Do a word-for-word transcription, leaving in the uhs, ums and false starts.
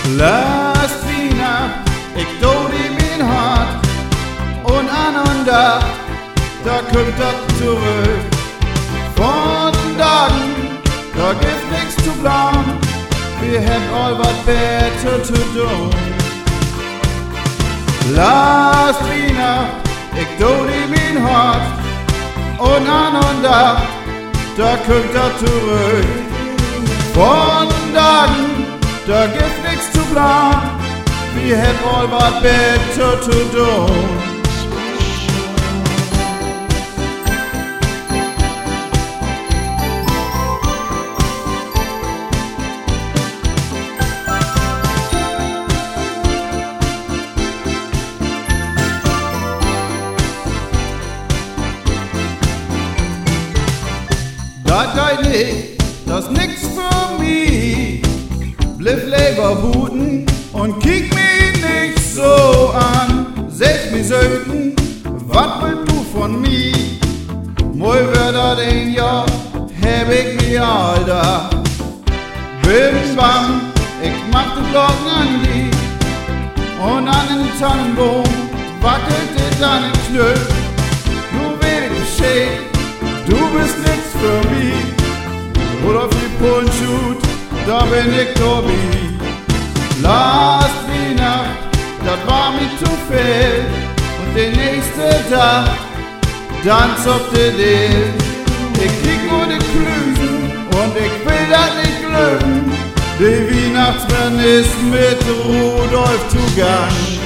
Last Weihnacht, ich do die mein Hart und an und da, da kommt das zurück. Von dann, da gibt nix zu planen, wir haben all was better to do. Last Weihnacht, ich do die mein Hart und an und da, da kommt das zurück. Von dann, da gibt nix zu planen, wir haben all was better to do. Das geht nicht, das nix für mich. Bliff lieber booten und kick mich nicht so an. Sag mir Söten, was willst du von mir? Mal wird das ein Jahr, hab ich mir Alter. Bim bam, ich mach die Glocken an die und an den Tannenbaum wackelt es an den Knöll. Du willst Bescheid, du bist nix für mich. Rudolf die Pullenschut, da bin ich dabei. Last Weihnacht, das war mir zu viel. Und den nächsten Tag, dann zoppt der Dill. Ich krieg nur die Klüsen und ich will das nicht glücken. Der Weihnachtsmann ist mit Rudolf zugange.